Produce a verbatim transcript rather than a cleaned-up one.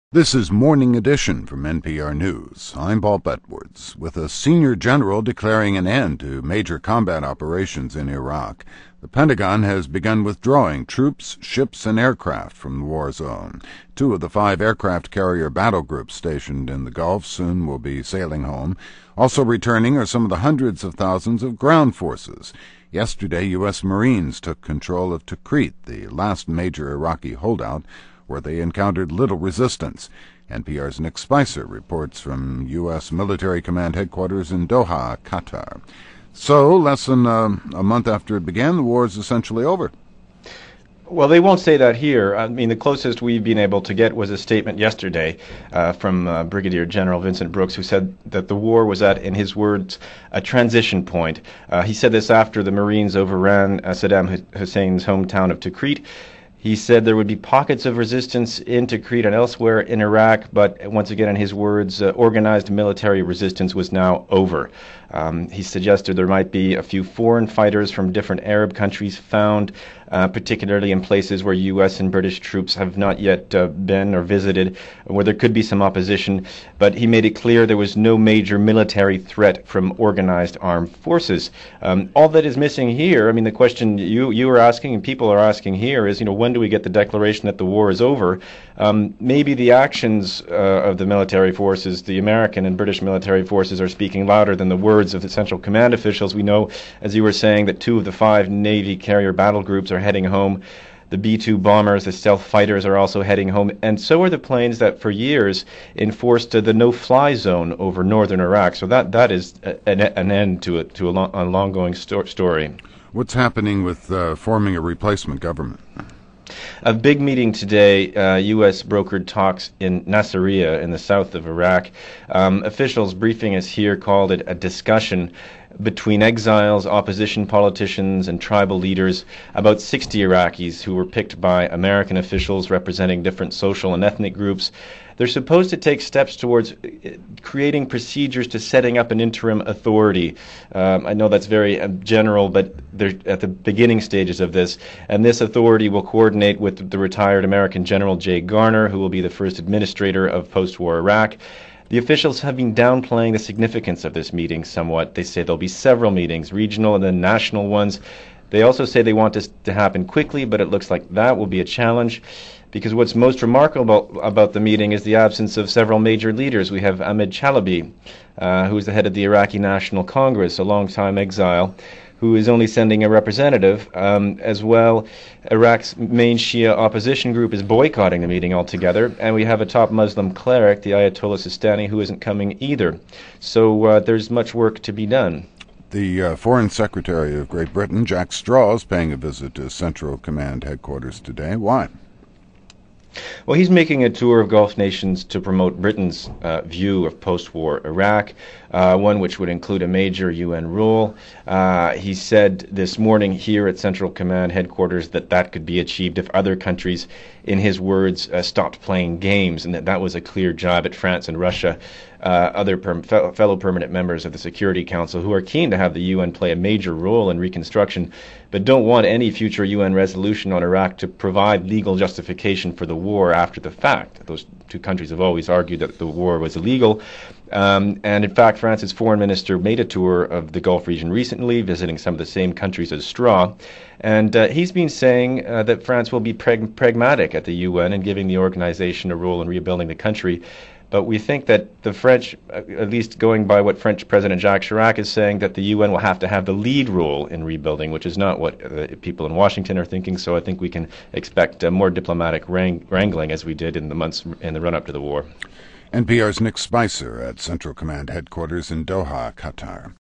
This is Morning Edition from N P R News. I'm Paul Betwards. With a senior general declaring an end to major combat operations in Iraq, the Pentagon has begun withdrawing troops, ships, and aircraft from the war zone. Two of the five aircraft carrier battle groups stationed in the Gulf soon will be sailing home. Also returning are some of the hundreds of thousands of ground forces. Yesterday, U S Marines took control of Tikrit, the last major Iraqi holdout, where they encountered little resistance. N P R's Nick Spicer reports from U S Military Command Headquarters in Doha, Qatar. So, less than uh, a month after it began, the war is essentially over. Well, they won't say that here. I mean, the closest we've been able to get was a statement yesterday uh, from uh, Brigadier General Vincent Brooks, who said that the war was at, in his words, a transition point. Uh, he said this after the Marines overran uh, Saddam Hussein's hometown of Tikrit. He said there would be pockets of resistance in Tikrit and elsewhere in Iraq, but once again, in his words, uh, organized military resistance was now over. Um, he suggested there might be a few foreign fighters from different Arab countries found, uh, particularly in places where U S and British troops have not yet uh, been or visited, where there could be some opposition. But he made it clear there was no major military threat from organized armed forces. Um, all that is missing here, I mean, the question you you were asking and people are asking here is, you know, when do we get the declaration that the war is over? Um, maybe the actions uh, of the military forces, the American and British military forces, are speaking louder than the words of the Central Command officials. We know, as you were saying, that two of the five Navy carrier battle groups are heading home. The B two bombers, the stealth fighters, are also heading home, and so are the planes that for years enforced uh, the no-fly zone over northern Iraq. So that that is a, an, an end to a, to a, long, a long-going sto- story. What's happening with uh, forming a replacement government? A big meeting today, uh, U S brokered talks in Nasiriyah in the south of Iraq. Um, officials briefing us here called it a discussion between exiles, opposition politicians, and tribal leaders. About sixty Iraqis who were picked by American officials representing different social and ethnic groups. They're supposed to take steps towards creating procedures to setting up an interim authority. Um, I know that's very uh, general, but they're at the beginning stages of this. And this authority will coordinate with the retired American General Jay Garner, who will be the first administrator of post-war Iraq. The officials have been downplaying the significance of this meeting somewhat. They say there'll be several meetings, regional and then national ones. They also say they want this to happen quickly, but it looks like that will be a challenge, because what's most remarkable about the meeting is the absence of several major leaders. We have Ahmed Chalabi, uh, who is the head of the Iraqi National Congress, a longtime exile, who is only sending a representative. Um, as well, Iraq's main Shia opposition group is boycotting the meeting altogether, and we have a top Muslim cleric, the Ayatollah Sistani, who isn't coming either. So uh, there's much work to be done. The uh, Foreign Secretary of Great Britain, Jack Straw, is paying a visit to Central Command Headquarters today. Why? Well, he's making a tour of Gulf nations to promote Britain's uh, view of post-war Iraq, uh, one which would include a major U N role. Uh, he said this morning here at Central Command Headquarters that that could be achieved if other countries, in his words, uh, stopped playing games, and that that was a clear jab at France and Russia, uh, other per- fellow permanent members of the Security Council who are keen to have the U N play a major role in reconstruction, but don't want any future U N resolution on Iraq to provide legal justification for the war after the fact. Those two countries have always argued that the war was illegal. Um, and in fact, France's foreign minister made a tour of the Gulf region recently, visiting some of the same countries as Straw. And uh, he's been saying uh, that France will be prag- pragmatic at the U N and giving the organization a role in rebuilding the country. But we think that the French, at least going by what French President Jacques Chirac is saying, that the U N will have to have the lead role in rebuilding, which is not what uh, people in Washington are thinking. So I think we can expect uh, more diplomatic wrang- wrangling as we did in the months in the run-up to the war. N P R's Nick Spicer at Central Command Headquarters in Doha, Qatar.